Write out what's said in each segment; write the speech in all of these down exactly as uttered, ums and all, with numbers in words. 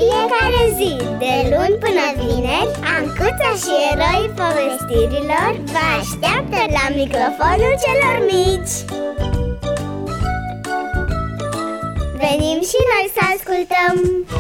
fiecare zi, de luni până vineri, Ancuța și eroii povestirilor vă așteaptă la microfonul celor mici. Venim și noi să ascultăm!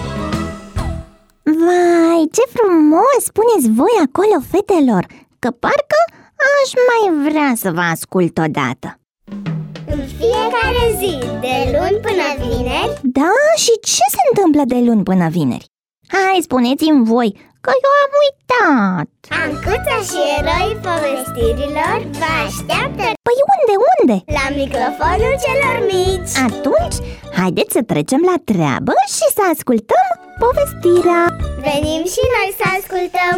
Vai, ce frumos spuneți voi acolo, fetelor, că parcă aș mai vrea să vă ascult odată. În fiecare zi, de luni până vineri. Da? Și ce se întâmplă de luni până vineri? Hai, spuneți-mi voi, că eu am uitat. Ancuța și eroii povestirilor vă așteaptă. Păi unde, unde? La microfonul celor mici. Atunci, haideți să trecem la treabă și să ascultăm povestirea. Venim și noi să ascultăm.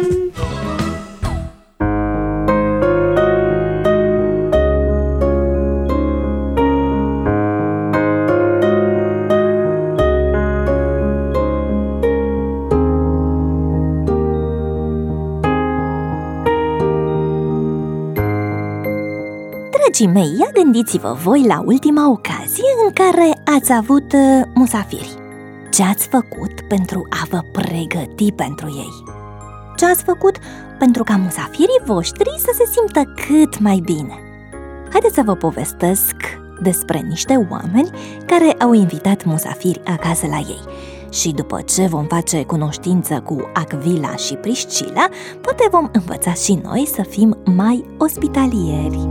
Dragii mei, ia gândiți-vă voi la ultima ocazie în care ați avut uh, musafiri. Ce ați făcut pentru a vă pregăti pentru ei? Ce ați făcut pentru ca musafirii voștri să se simtă cât mai bine? Haideți să vă povestesc despre niște oameni care au invitat musafiri acasă la ei. Și după ce vom face cunoștință cu Acvila și Priscila, poate vom învăța și noi să fim mai ospitalieri.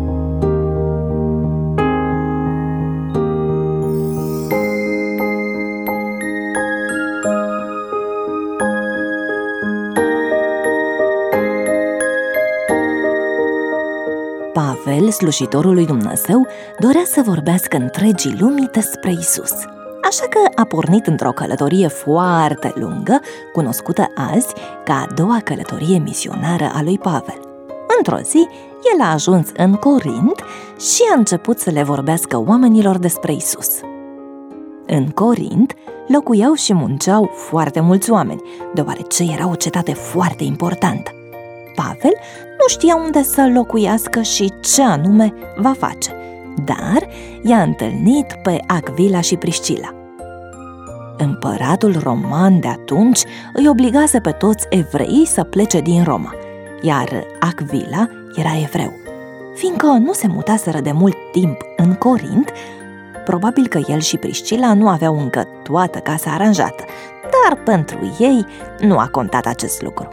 Pavel, slujitorul lui Dumnezeu, dorea să vorbească întregii lumii despre Isus. Așa că a pornit într-o călătorie foarte lungă, cunoscută azi ca a doua călătorie misionară a lui Pavel. Într-o zi, el a ajuns în Corint și a început să le vorbească oamenilor despre Isus. În Corint locuiau și munceau foarte mulți oameni, deoarece era o cetate foarte importantă. Pavel nu știa unde să locuiască și ce anume va face, dar i-a întâlnit pe Acvila și Priscila. Împăratul roman de atunci îi obligase pe toți evreii să plece din Roma, iar Acvila era evreu. Fiindcă nu se mutaseră de mult timp în Corint, probabil că el și Priscila nu aveau încă toată casa aranjată, dar pentru ei nu a contat acest lucru.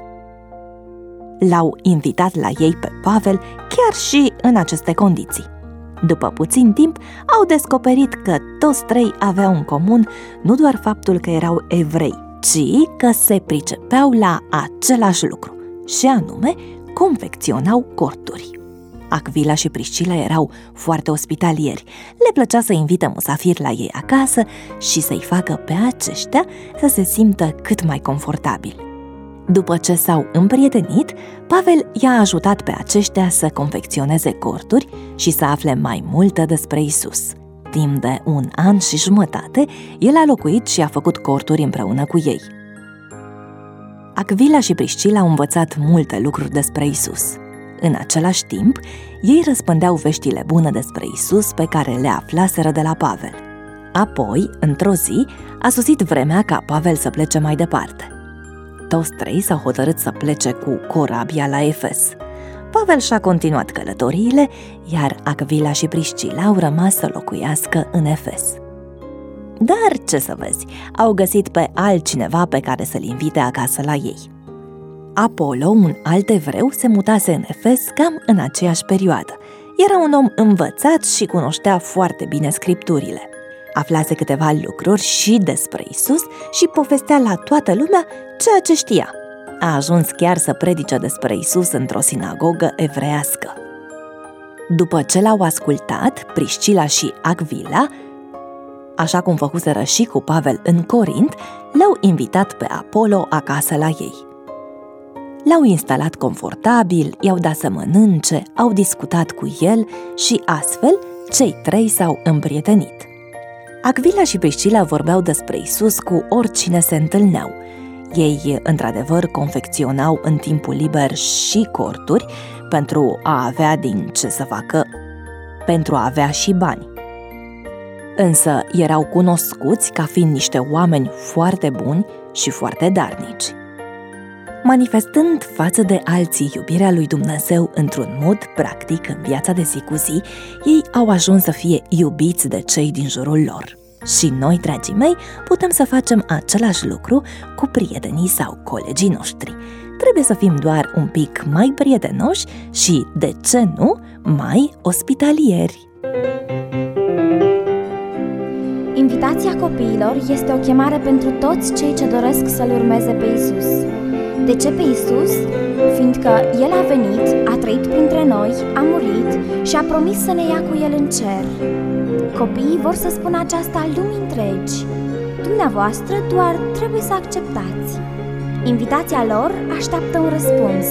L-au invitat la ei pe Pavel chiar și în aceste condiții. După puțin timp, au descoperit că toți trei aveau în comun nu doar faptul că erau evrei, ci că se pricepeau la același lucru, și anume confecționau corturi. Acvila și Priscila erau foarte ospitalieri, le plăcea să invite musafiri la ei acasă și să-i facă pe aceștia să se simtă cât mai confortabil. După ce s-au împrietenit, Pavel i-a ajutat pe aceștia să confecționeze corturi și să afle mai multe despre Isus. Timp de un an și jumătate, el a locuit și a făcut corturi împreună cu ei. Acvila și Priscila au învățat multe lucruri despre Isus. În același timp, ei răspândeau veștile bune despre Isus pe care le aflaseră de la Pavel. Apoi, într-o zi, a sosit vremea ca Pavel să plece mai departe. Toți trei s-au hotărât să plece cu corabia la Efes. Pavel și-a continuat călătoriile, iar Acvila și Priscila au rămas să locuiască în Efes. Dar, ce să vezi, au găsit pe altcineva pe care să-l invite acasă la ei. Apolo, un alt evreu, se mutase în Efes cam în aceeași perioadă. Era un om învățat și cunoștea foarte bine scripturile. Aflase câteva lucruri și despre Isus și povestea la toată lumea ceea ce știa. A ajuns chiar să predice despre Isus într-o sinagogă evreiască. După ce l-au ascultat, Priscila și Acvila, așa cum făcuseră și cu Pavel în Corint, l-au invitat pe Apolo acasă la ei. L-au instalat confortabil, i-au dat să mănânce, au discutat cu el și astfel cei trei s-au împrietenit. Acvila și Priscila vorbeau despre Isus cu oricine se întâlneau. Ei, într-adevăr, confecționau în timpul liber și corturi pentru a avea din ce să facă, pentru a avea și bani. însă erau cunoscuți ca fiind niște oameni foarte buni și foarte darnici. Manifestând față de alții iubirea lui Dumnezeu într-un mod practic în viața de zi cu zi, ei au ajuns să fie iubiți de cei din jurul lor. Și noi, dragii mei, putem să facem același lucru cu prietenii sau colegii noștri. Trebuie să fim doar un pic mai prietenoși și, de ce nu, mai ospitalieri. Invitația copiilor este o chemare pentru toți cei ce doresc să-L urmeze pe Iisus. De ce pe Iisus? Fiindcă El a venit, a trăit printre noi, a murit și a promis să ne ia cu El în cer. Copiii vor să spună aceasta lumii întregi. Dumneavoastră doar trebuie să acceptați. Invitația lor așteaptă un răspuns.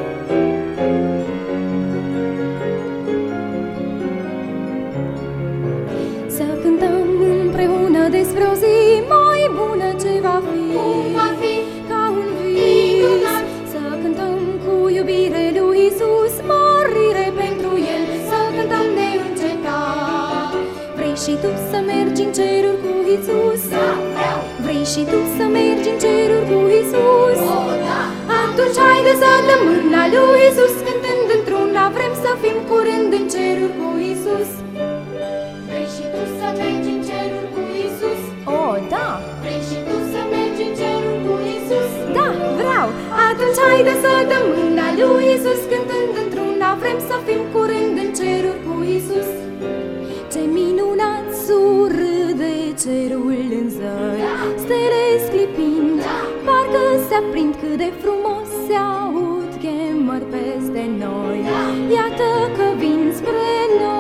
Să cântăm împreună despre o zi mai bună ce va fi. Cum va fi? Ca un vis. Să cântăm cu iubire lui Iisus, mărire pentru El. Să cântăm neîncetat. Vrei și tu să mergi în ceruri cu Iisus? Da, vreau. Vrei și tu să mergi în ceruri cu Iisus? Oh, da. Atunci haide să dăm mâna lui Iisus, cântând într-una, vrem să fim curând în ceruri cu Iisus. Vrei și tu să mergi în ceruri cu Iisus? Oh, da! Vrei și tu să mergi în ceruri cu Iisus? Da, vreau! Atunci haide să dăm mâna lui Iisus, cântând într-una, vrem să fim curând în ceruri cu Iisus. Ce minunat surâde cerul în zări, stele sclipind, parcă se aprind, cât de frumos se aud chemări peste noi. Iată că vin spre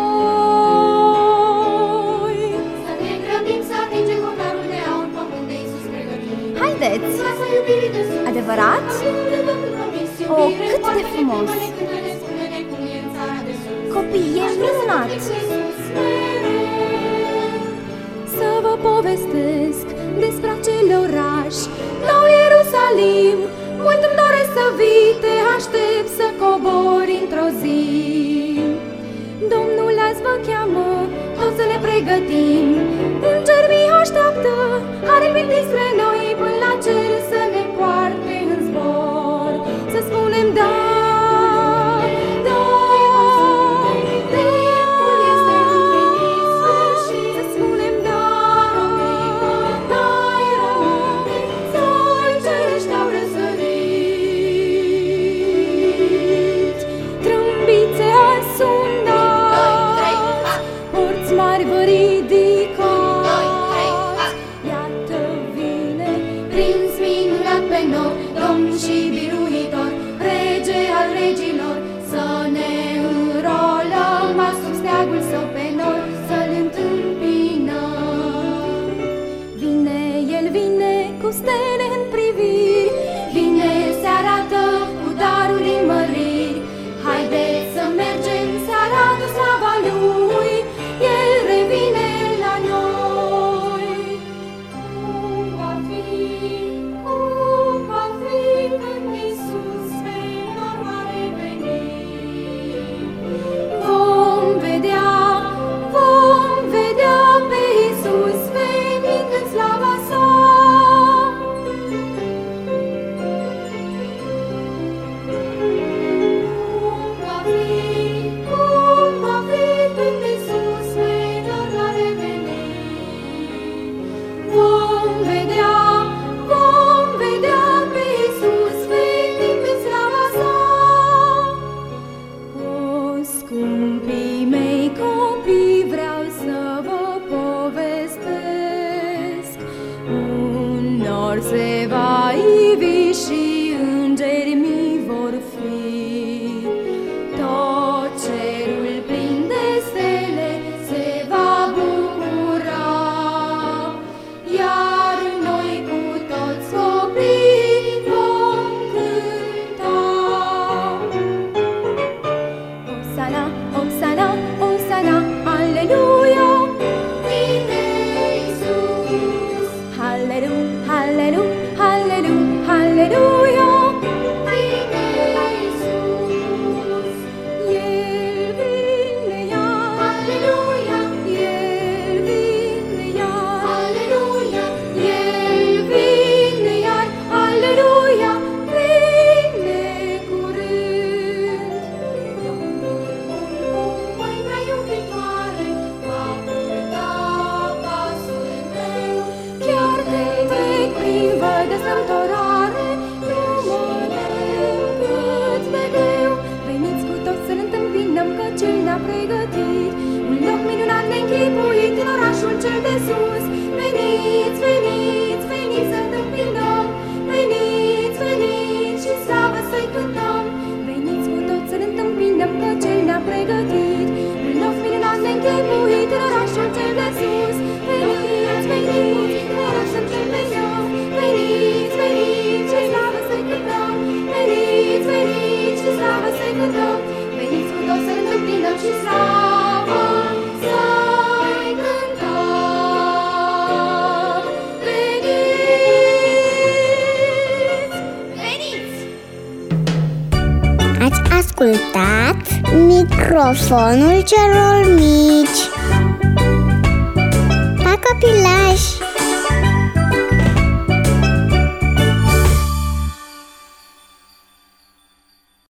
noi. Să ne grăbim să atingem hotarul de aur, pământ de Iisus pregătit. Haideți! Lasă iubirii de sus. Adevărat? Acum de Domnul promis Oh, iubire, cât de poartă-ne frumos. plimbă-ne, cântă-ne, spune-ne cum e în țara de sus. Copii, e minunat! Să vă povestesc despre acel oraș, nou Ierusalim. Mult îmi doresc să vii, te aștept să cobori într-o zi. Domnul azi vă cheamă, toți să ne pregătim. Îngerii mii așteaptă, aripintiți spre noi, până la cer să ne poarte în zbor. Să spunem da, da, da. Să spunem da, da, Țări cerești au răsărit. Trâmbițe azi sunați, porți mari vă ridicați. Iată vine Prinț minunat pe nor, Domn și biruitor, Rege al regilor, să ne înrolăm sub steagul său pe nor, să-l întâmpinăm. Vine, El vine cu stele în priviri, Vine, se arată cu daruri în măriri. Haideți să mergem, se arată slava Lui, El revine la noi. Cum va fi, cum va fi când Iisus pe nor va reveni? vom vedea, vom vedea pe Iisus venind în slava sa. Cum va fi, cum va fi când Iisus pe nor va reveni? Vom vedea, vom vedea pe Iisus venind în slava sa. O, scumpii mei copii, vreau să vă povestesc. Un nor se va ivi și îngeri mii vor fi. Tot cerul plin de stele se va bucura, Iar noi cu toți copiii vom cânta. Osana, Osana, Osana, Aleluia! Vine Iisus, Halelu, halelu, halelu, haleluia! vine Iisus, El vine iar, Aleluia, El vine ascultat Microfonul celor mici.